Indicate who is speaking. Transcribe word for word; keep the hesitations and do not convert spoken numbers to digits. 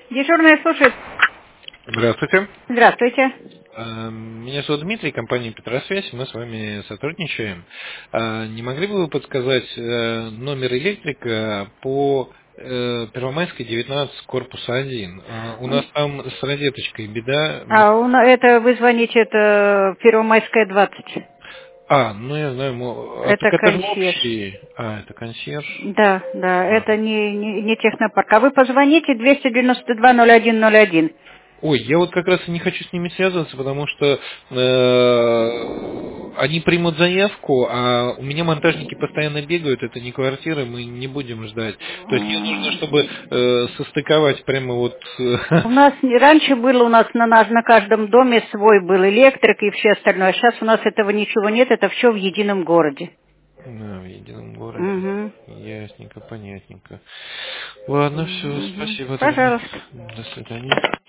Speaker 1: Дежурная слушает.
Speaker 2: Здравствуйте.
Speaker 1: Здравствуйте.
Speaker 2: Э, Меня зовут Дмитрий, компания Петросвязь, мы с вами сотрудничаем. Э, Не могли бы вы подсказать э, номер электрика по э, Первомайской девятнадцать, корпус один? Э, У нас там с розеточкой беда.
Speaker 1: А у на- это вы звоните, это Первомайская двадцать.
Speaker 2: А, ну я знаю, мо- а, так
Speaker 1: Это
Speaker 2: это же
Speaker 1: консьерж.
Speaker 2: общий. А, это консьерж.
Speaker 1: Да, да,
Speaker 2: А.
Speaker 1: это не, не, не технопарк. А вы позвоните двести девяносто два ноль один ноль один.
Speaker 2: Ой, я вот как раз и не хочу с ними связываться, потому что э, они примут заявку, а у меня монтажники постоянно бегают, это не квартиры, мы не будем ждать. То есть мне нужно, чтобы э, состыковать прямо вот... э,
Speaker 1: У нас не- раньше было у нас на, нас на каждом доме свой был электрик и все остальное. Сейчас у нас этого ничего нет, это все в едином городе.
Speaker 2: Да, в едином городе.
Speaker 1: Угу.
Speaker 2: Ясненько, понятненько. Ладно, все,
Speaker 1: Угу.
Speaker 2: спасибо тогда.
Speaker 1: Пожалуйста.
Speaker 2: До свидания.